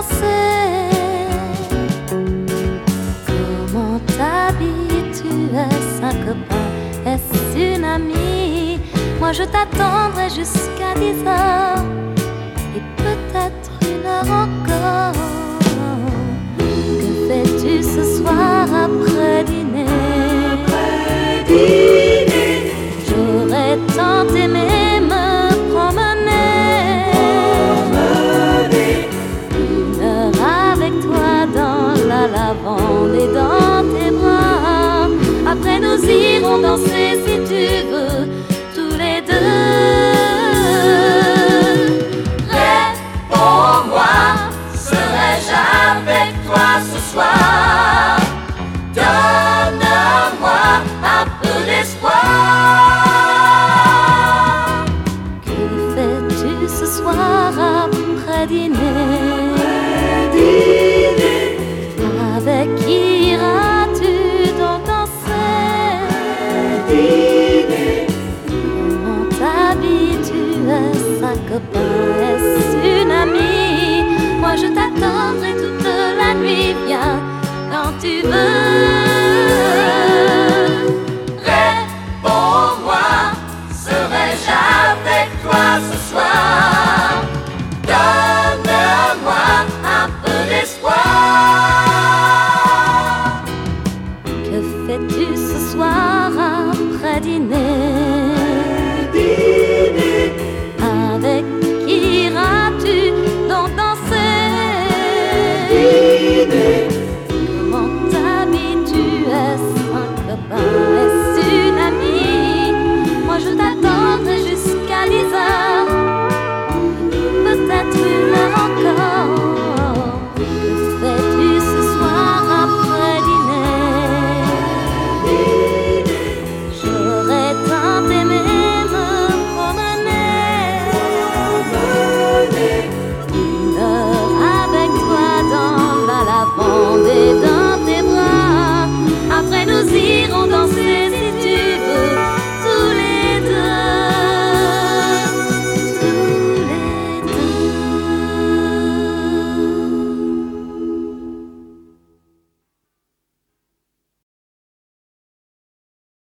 danser. Comment t'habitues-tu? Un copain? Est-ce une amie? Moi je t'attendrai jusqu'à 10 heures et peut-être 1 heure encore. Que fais-tu ce soir après dîner? J'aurais tant aimé me promener 1 heure avec toi dans la lavande et dans tes bras. Après nous irons danser si tu veux, tous les deux. Réponds-moi, serais-je avec toi ce soir? Donne-moi un peu d'espoir. Que fais-tu ce soir après dîner? Avec qui iras-tu donc danser? Comment t'habitues? Un copain? Est-ce une amie? Moi je t'attendrai toute la nuit, viens quand tu veux. Réponds-moi, serais-je avec toi ce soir? Donne-moi un peu d'espoir. Que fais-tu ce soir après dîner? Avec qui iras-tu donc danser? Comment t'habitues? Un copain?